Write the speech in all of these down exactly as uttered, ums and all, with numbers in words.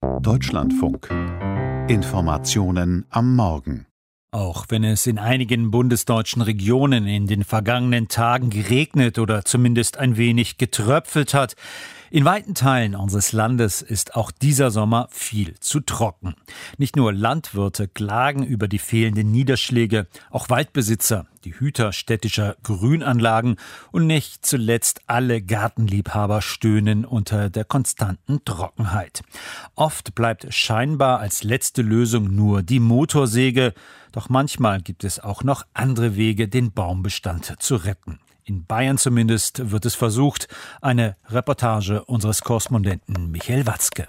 Deutschlandfunk. Informationen am Morgen. Auch wenn es in einigen bundesdeutschen Regionen in den vergangenen Tagen geregnet oder zumindest ein wenig getröpfelt hat, in weiten Teilen unseres Landes ist auch dieser Sommer viel zu trocken. Nicht nur Landwirte klagen über die fehlenden Niederschläge, auch Waldbesitzer, die Hüter städtischer Grünanlagen und nicht zuletzt alle Gartenliebhaber stöhnen unter der konstanten Trockenheit. Oft bleibt scheinbar als letzte Lösung nur die Motorsäge, doch manchmal gibt es auch noch andere Wege, den Baumbestand zu retten. In Bayern zumindest wird es versucht. Eine Reportage unseres Korrespondenten Michael Watzke.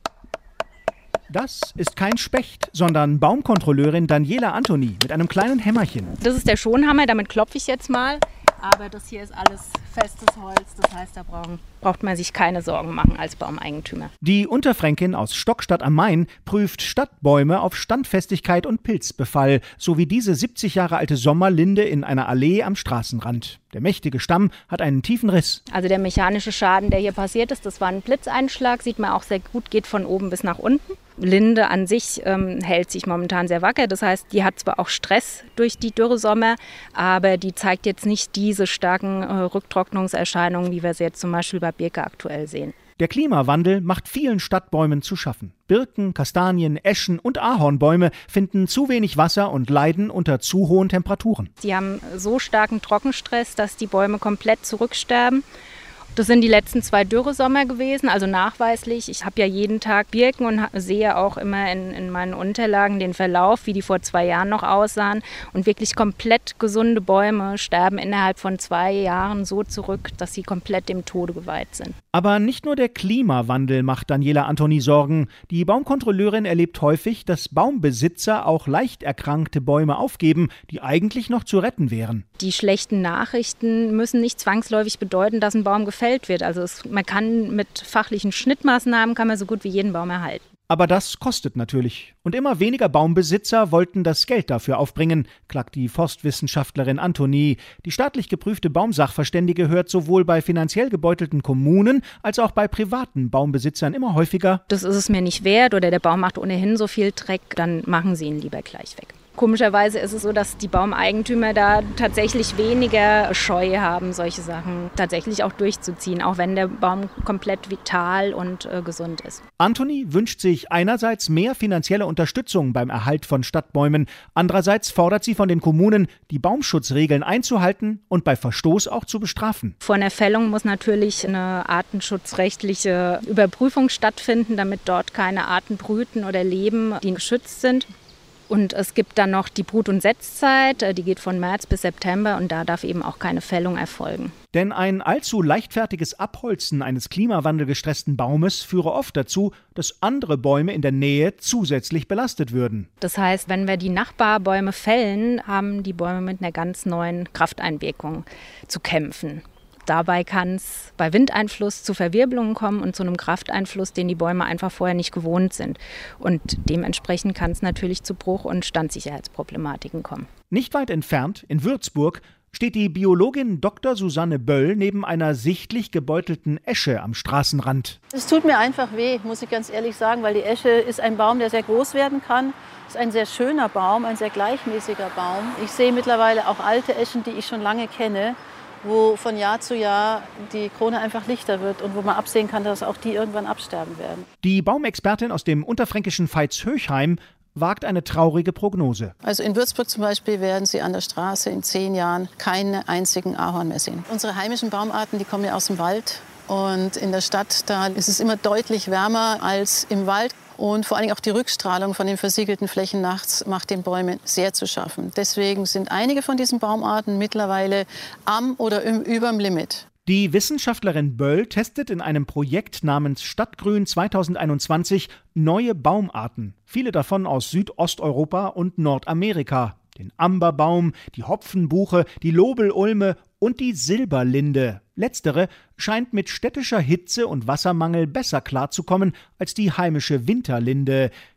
Das ist kein Specht, sondern Baumkontrolleurin Daniela Antoni mit einem kleinen Hämmerchen. Das ist der Schonhammer, damit klopfe ich jetzt mal. Aber das hier ist alles festes Holz, das heißt, da brauchen, braucht man sich keine Sorgen machen als Baumeigentümer. Die Unterfränkin aus Stockstadt am Main prüft Stadtbäume auf Standfestigkeit und Pilzbefall, so wie diese siebzig Jahre alte Sommerlinde in einer Allee am Straßenrand. Der mächtige Stamm hat einen tiefen Riss. Also der mechanische Schaden, der hier passiert ist, das war ein Blitzeinschlag, sieht man auch sehr gut, geht von oben bis nach unten. Linde an sich ähm, hält sich momentan sehr wacker, das heißt, die hat zwar auch Stress durch die Dürresommer, aber die zeigt jetzt nicht diese starken äh, Rücktrocknungserscheinungen, wie wir sie jetzt zum Beispiel bei Birke aktuell sehen. Der Klimawandel macht vielen Stadtbäumen zu schaffen. Birken, Kastanien, Eschen und Ahornbäume finden zu wenig Wasser und leiden unter zu hohen Temperaturen. Sie haben so starken Trockenstress, dass die Bäume komplett zurücksterben. Das sind die letzten zwei Dürresommer gewesen, also nachweislich. Ich habe ja jeden Tag Birken und sehe auch immer in, in meinen Unterlagen den Verlauf, wie die vor zwei Jahren noch aussahen. Und wirklich komplett gesunde Bäume sterben innerhalb von zwei Jahren so zurück, dass sie komplett dem Tode geweiht sind. Aber nicht nur der Klimawandel macht Daniela Antoni Sorgen. Die Baumkontrolleurin erlebt häufig, dass Baumbesitzer auch leicht erkrankte Bäume aufgeben, die eigentlich noch zu retten wären. Die schlechten Nachrichten müssen nicht zwangsläufig bedeuten, dass ein Baum gefällt wird. Also es, man kann mit fachlichen Schnittmaßnahmen kann man so gut wie jeden Baum erhalten. Aber das kostet natürlich. Und immer weniger Baumbesitzer wollten das Geld dafür aufbringen, klagt die Forstwissenschaftlerin Antoni. Die staatlich geprüfte Baumsachverständige hört sowohl bei finanziell gebeutelten Kommunen als auch bei privaten Baumbesitzern immer häufiger: Das ist es mir nicht wert oder der Baum macht ohnehin so viel Dreck, dann machen Sie ihn lieber gleich weg. Komischerweise ist es so, dass die Baumeigentümer da tatsächlich weniger Scheu haben, solche Sachen tatsächlich auch durchzuziehen, auch wenn der Baum komplett vital und äh, gesund ist. Antoni wünscht sich einerseits mehr finanzielle Unterstützung beim Erhalt von Stadtbäumen, andererseits fordert sie von den Kommunen, die Baumschutzregeln einzuhalten und bei Verstoß auch zu bestrafen. Vor einer Fällung muss natürlich eine artenschutzrechtliche Überprüfung stattfinden, damit dort keine Arten brüten oder leben, die geschützt sind. Und es gibt dann noch die Brut- und Setzzeit, die geht von März bis September und da darf eben auch keine Fällung erfolgen. Denn ein allzu leichtfertiges Abholzen eines klimawandelgestressten Baumes führe oft dazu, dass andere Bäume in der Nähe zusätzlich belastet würden. Das heißt, wenn wir die Nachbarbäume fällen, haben die Bäume mit einer ganz neuen Krafteinwirkung zu kämpfen. Dabei kann es bei Windeinfluss zu Verwirbelungen kommen und zu einem Krafteinfluss, den die Bäume einfach vorher nicht gewohnt sind. Und dementsprechend kann es natürlich zu Bruch- und Standsicherheitsproblematiken kommen. Nicht weit entfernt, in Würzburg, steht die Biologin Doktor Susanne Böll neben einer sichtlich gebeutelten Esche am Straßenrand. Es tut mir einfach weh, muss ich ganz ehrlich sagen, weil die Esche ist ein Baum, der sehr groß werden kann. Es ist ein sehr schöner Baum, ein sehr gleichmäßiger Baum. Ich sehe mittlerweile auch alte Eschen, die ich schon lange kenne, wo von Jahr zu Jahr die Krone einfach lichter wird und wo man absehen kann, dass auch die irgendwann absterben werden. Die Baumexpertin aus dem unterfränkischen Veitshöchheim wagt eine traurige Prognose. Also in Würzburg zum Beispiel werden Sie an der Straße in zehn Jahren keinen einzigen Ahorn mehr sehen. Unsere heimischen Baumarten, die kommen ja aus dem Wald. Und in der Stadt, da ist es immer deutlich wärmer als im Wald. Und vor allem auch die Rückstrahlung von den versiegelten Flächen nachts macht den Bäumen sehr zu schaffen. Deswegen sind einige von diesen Baumarten mittlerweile am oder überm Limit. Die Wissenschaftlerin Böll testet in einem Projekt namens Stadtgrün zweitausendeinundzwanzig neue Baumarten. Viele davon aus Südosteuropa und Nordamerika. Den Amberbaum, die Hopfenbuche, die Lobelulme und die Silberlinde. Letztere scheint mit städtischer Hitze und Wassermangel besser klarzukommen als die heimische Winterlinde.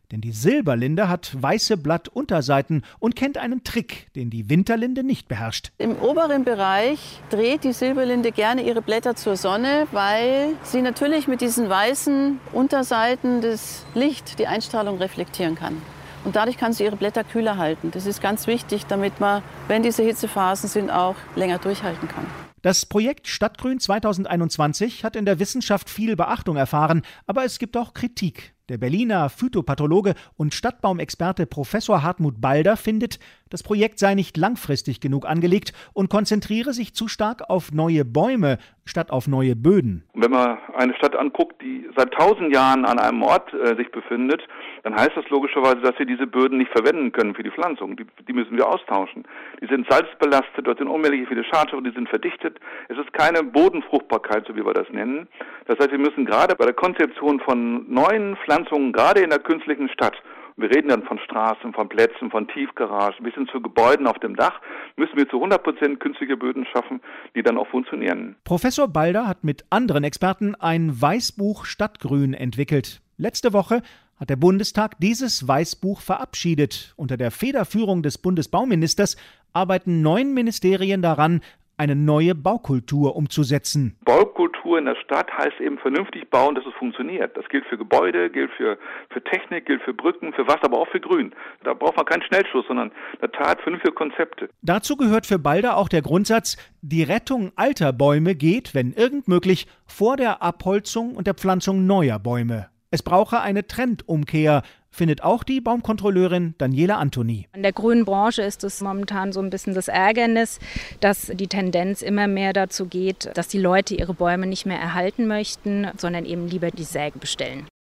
Denn die Silberlinde hat weiße Blattunterseiten und kennt einen Trick, den die Winterlinde nicht beherrscht. Im oberen Bereich dreht die Silberlinde gerne ihre Blätter zur Sonne, weil sie natürlich mit diesen weißen Unterseiten das Licht, die Einstrahlung reflektieren kann. Und dadurch kann sie ihre Blätter kühler halten. Das ist ganz wichtig, damit man, wenn diese Hitzephasen sind, auch länger durchhalten kann. Das Projekt Stadtgrün zweitausendeinundzwanzig hat in der Wissenschaft viel Beachtung erfahren, aber es gibt auch Kritik. Der Berliner Phytopathologe und Stadtbaumexperte Professor Hartmut Balder findet, das Projekt sei nicht langfristig genug angelegt und konzentriere sich zu stark auf neue Bäume statt auf neue Böden. Wenn man eine Stadt anguckt, die seit tausend Jahren an einem Ort äh, sich befindet, dann heißt das logischerweise, dass wir diese Böden nicht verwenden können für die Pflanzung. Die, die müssen wir austauschen. Die sind salzbelastet, dort sind unmäßig viele Schadstoffe, die sind verdichtet. Es ist keine Bodenfruchtbarkeit, so wie wir das nennen. Das heißt, wir müssen gerade bei der Konzeption von neuen Pflanzungen, gerade in der künstlichen Stadt, wir reden dann von Straßen, von Plätzen, von Tiefgaragen bis hin zu Gebäuden auf dem Dach, müssen wir zu hundert Prozent künstliche Böden schaffen, die dann auch funktionieren. Professor Balder hat mit anderen Experten ein Weißbuch Stadtgrün entwickelt. Letzte Woche hat der Bundestag dieses Weißbuch verabschiedet. Unter der Federführung des Bundesbauministers arbeiten neun Ministerien daran, eine neue Baukultur umzusetzen. Baukultur in der Stadt heißt eben vernünftig bauen, dass es funktioniert. Das gilt für Gebäude, gilt für, für Technik, gilt für Brücken, für Wasser, aber auch für Grün. Da braucht man keinen Schnellschuss, sondern in der Tat vernünftige Konzepte. Dazu gehört für Balder auch der Grundsatz, die Rettung alter Bäume geht, wenn irgend möglich, vor der Abholzung und der Pflanzung neuer Bäume. Es brauche eine Trendumkehr, findet auch die Baumkontrolleurin Daniela Antoni. In der grünen Branche ist es momentan so ein bisschen das Ärgernis, dass die Tendenz immer mehr dazu geht, dass die Leute ihre Bäume nicht mehr erhalten möchten, sondern eben lieber die Säge bestellen.